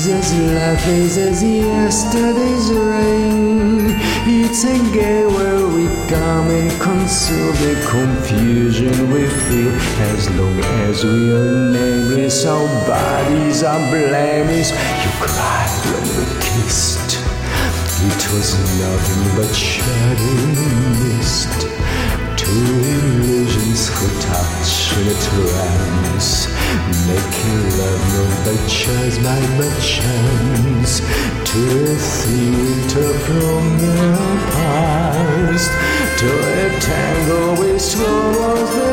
as lifeless as yesterday's rain. It's a game where we come and conceal the confusion we feel. As long as we are nameless, our bodies are blameless. You cried when we kissed. It was nothing but shadow mist. Two illusions who touch in a trance, making love not by choice, by chance. To a thing we took from the past, to a tango we swore was the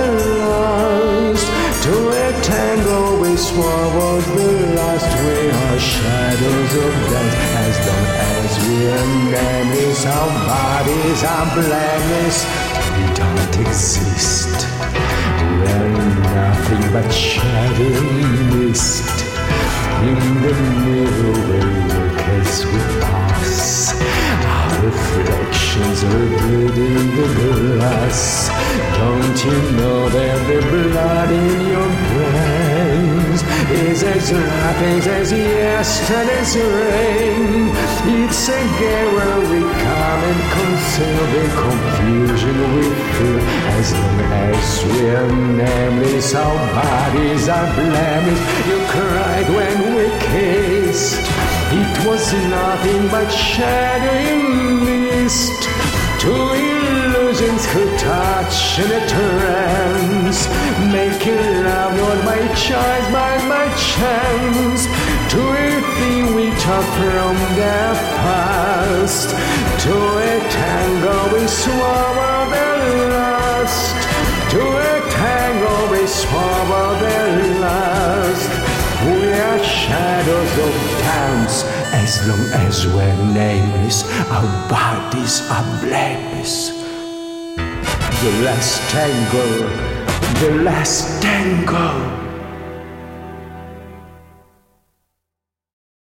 last. To a tango we swore was the last. We are shadows of dance. As long as we are nameless, our bodies are blameless. We don't exist. We're nothing but shadow mist. In the middle we look as we pass, our reflections are good in the glass. Don't you know that the blood in your brains is as rapid as yesterday's rain? It's a game where we come and conceal the confusion we feel. As long as we're nameless, our bodies are blameless. You cried when we kissed. It was nothing but shadow mist. Two illusions who touch in a trance, making love not by choice, but by chance. To a thing we took from the past, to a tango we swore were the last. To a tango we swore were the last. We are shadows of dance. As long as we're nameless, our bodies are blameless. The last tango, the last tango.